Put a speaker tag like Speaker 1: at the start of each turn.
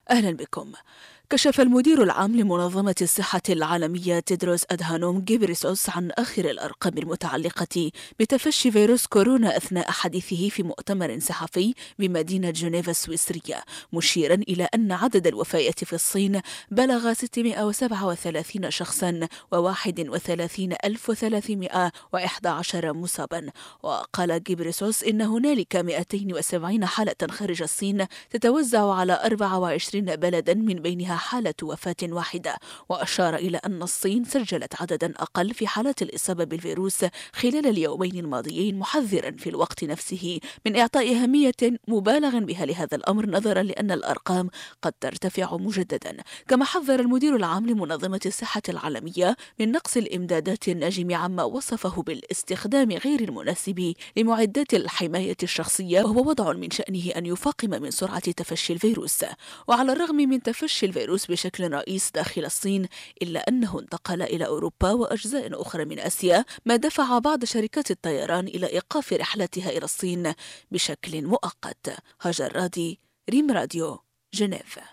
Speaker 1: أهلا بكم. كشف المدير العام لمنظمة الصحة العالمية تيدروس أدهانوم غيبريسوس عن آخر الأرقام المتعلقة بتفشي فيروس كورونا أثناء حديثه في مؤتمر صحفي بمدينة جنيف السويسرية، مشيرا إلى أن عدد الوفيات في الصين بلغ 637 شخصا و31311 مصابا. وقال غيبريسوس إن هنالك 270 حالة خارج الصين تتوزع على 24 بلدا من بينها حالة وفاة واحدة، وأشار إلى أن الصين سجلت عددا أقل في حالات الإصابة بالفيروس خلال اليومين الماضيين، محذرا في الوقت نفسه من إعطاء أهمية مبالغ بها لهذا الأمر نظرا لأن الأرقام قد ترتفع مجددا. كما حذر المدير العام لمنظمة الصحة العالمية من نقص الإمدادات الناجم عما وصفه بالاستخدام غير المناسب لمعدات الحماية الشخصية، وهو وضع من شأنه أن يفاقم من سرعة تفشي الفيروس. وعلى الرغم من تفشي الفيروس بشكل رئيس داخل الصين، إلا أنه انتقل إلى أوروبا وأجزاء أخرى من آسيا، ما دفع بعض شركات الطيران إلى إيقاف رحلاتها إلى الصين بشكل مؤقت. هاجر رادي، ريم راديو، جنيف.